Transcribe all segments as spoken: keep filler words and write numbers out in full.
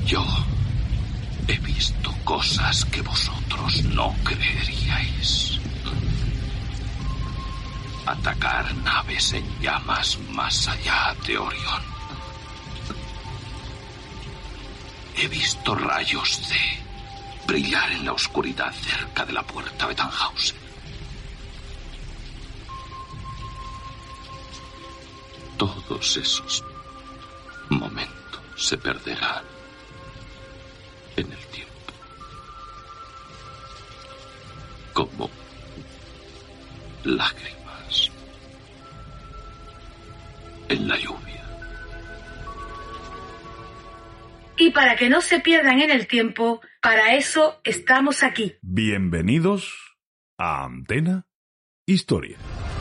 Yo he visto cosas que vosotros no creeríais. Atacar naves en llamas más allá de Orión. He visto rayos de brillar en la oscuridad cerca de la puerta de Tannhausen. Todos esos momentos se perderán en el tiempo. Como lágrimas en la lluvia. Y para que no se pierdan en el tiempo, para eso estamos aquí. Bienvenidos a Antena Historia.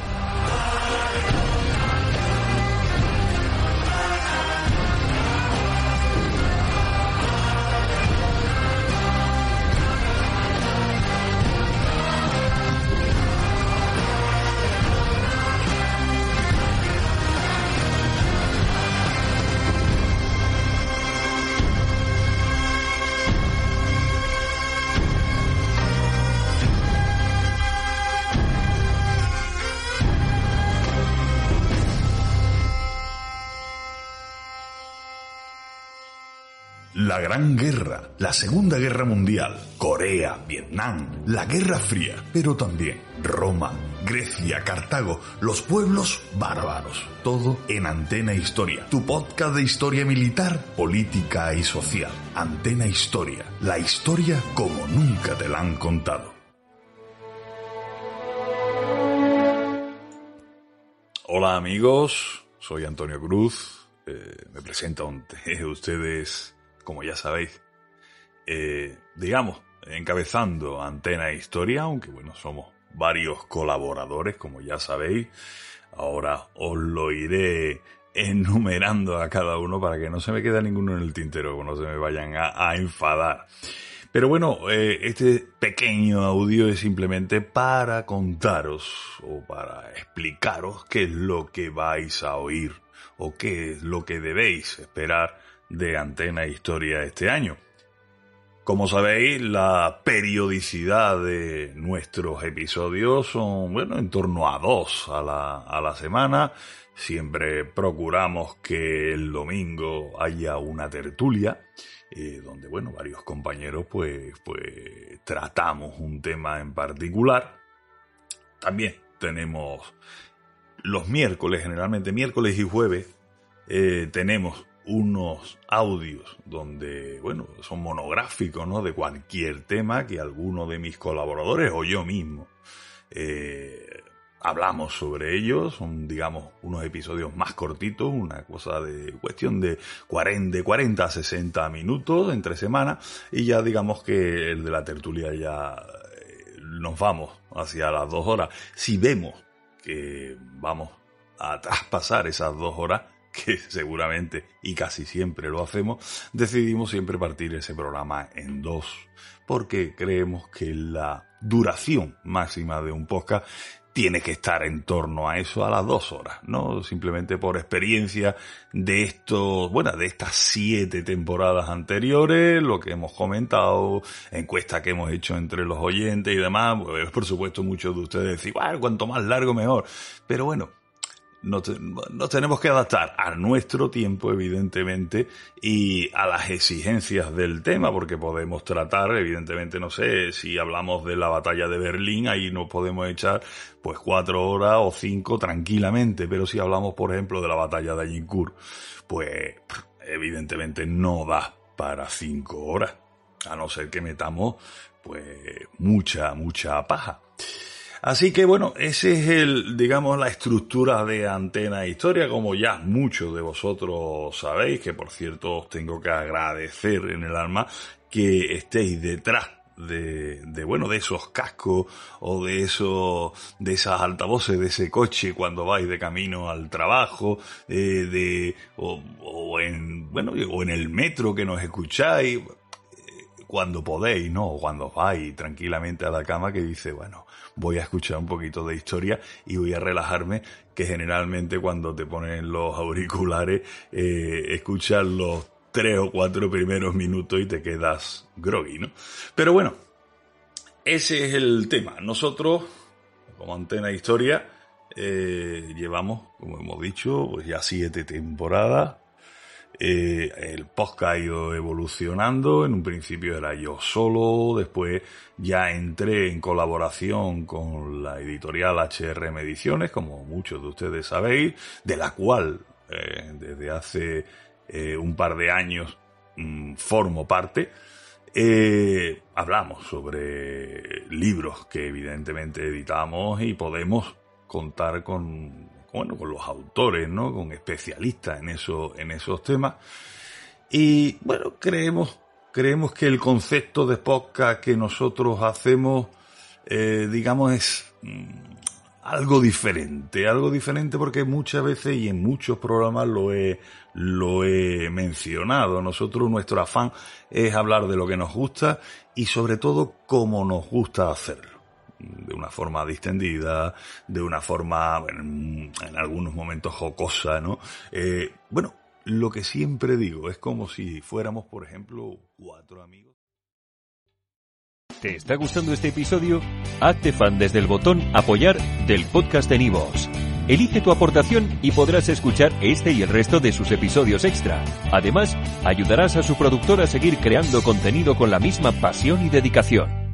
La Gran Guerra, la Segunda Guerra Mundial, Corea, Vietnam, la Guerra Fría, pero también Roma, Grecia, Cartago, los pueblos bárbaros. Todo en Antena Historia, tu podcast de historia militar, política y social. Antena Historia, la historia como nunca te la han contado. Hola amigos, soy Antonio Cruz, eh, me presento ante ustedes, como ya sabéis, eh, digamos, encabezando Antena Historia, aunque bueno, somos varios colaboradores, como ya sabéis. Ahora os lo iré enumerando a cada uno para que no se me quede ninguno en el tintero, que no se me vayan a, a enfadar. Pero bueno, eh, este pequeño audio es simplemente para contaros o para explicaros qué es lo que vais a oír o qué es lo que debéis esperar de Antena Historia este año. Como sabéis, la periodicidad de nuestros episodios son, bueno, en torno a dos a la, a la semana. Siempre procuramos que el domingo haya una tertulia, eh, donde, bueno, varios compañeros, pues, pues, tratamos un tema en particular. También tenemos los miércoles, generalmente miércoles y jueves, eh, tenemos unos audios donde, bueno, son monográficos, ¿no? De cualquier tema que alguno de mis colaboradores o yo mismo eh, hablamos sobre ellos. Son, digamos, unos episodios más cortitos, una cosa de cuestión de cuarenta a sesenta minutos entre semanas, y ya digamos que el de la tertulia ya eh, nos vamos hacia las dos horas. Si vemos que vamos a traspasar esas dos horas, que seguramente y casi siempre lo hacemos, decidimos siempre partir ese programa en dos, porque creemos que la duración máxima de un podcast tiene que estar en torno a eso, a las dos horas, ¿no? Simplemente por experiencia de estos, bueno, de estas siete temporadas anteriores, lo que hemos comentado, encuesta que hemos hecho entre los oyentes y demás. Pues, por supuesto, muchos de ustedes decís, bueno, cuanto más largo mejor, pero bueno, Nos, te, nos tenemos que adaptar a nuestro tiempo, evidentemente, y a las exigencias del tema, porque podemos tratar, evidentemente, no sé, si hablamos de la batalla de Berlín, ahí nos podemos echar pues cuatro horas o cinco tranquilamente, pero si hablamos, por ejemplo, de la batalla de Agincourt, pues evidentemente no da para cinco horas, a no ser que metamos pues mucha, mucha paja. Así que bueno, ese es el, digamos, la estructura de Antena Historia, como ya muchos de vosotros sabéis, que por cierto os tengo que agradecer en el alma que estéis detrás de, de bueno, de esos cascos o de esos, de esas altavoces de ese coche cuando vais de camino al trabajo, eh, de, o, o en, bueno, o en el metro que nos escucháis, cuando podéis, ¿no? O cuando vais tranquilamente a la cama, que dice, bueno, voy a escuchar un poquito de historia y voy a relajarme, que generalmente cuando te ponen los auriculares, eh, escuchas los tres o cuatro primeros minutos y te quedas groggy, ¿no? Pero bueno, ese es el tema. Nosotros, como Antena Historia, eh, llevamos, como hemos dicho, pues ya siete temporadas. Eh, el podcast ha ido evolucionando. En un principio era yo solo, después ya entré en colaboración con la editorial H R M Ediciones, como muchos de ustedes sabéis, de la cual eh, desde hace eh, un par de años mmm, formo parte. Eh, hablamos sobre libros que evidentemente editamos y podemos contar con bueno, con los autores, ¿no? Con especialistas en eso, en esos temas. Y bueno, creemos, creemos que el concepto de podcast que nosotros hacemos, eh, digamos, es mmm, algo diferente, algo diferente porque muchas veces y en muchos programas lo he, lo he mencionado. Nosotros, nuestro afán es hablar de lo que nos gusta y sobre todo cómo nos gusta hacerlo. De una forma distendida, de una forma, en, en algunos momentos jocosa, ¿no? Eh, bueno, lo que siempre digo, es como si fuéramos, por ejemplo, cuatro amigos. ¿Te está gustando este episodio? Hazte fan desde el botón Apoyar del podcast de Nivos. Elige tu aportación y podrás escuchar este y el resto de sus episodios extra. Además, ayudarás a su productor a seguir creando contenido con la misma pasión y dedicación.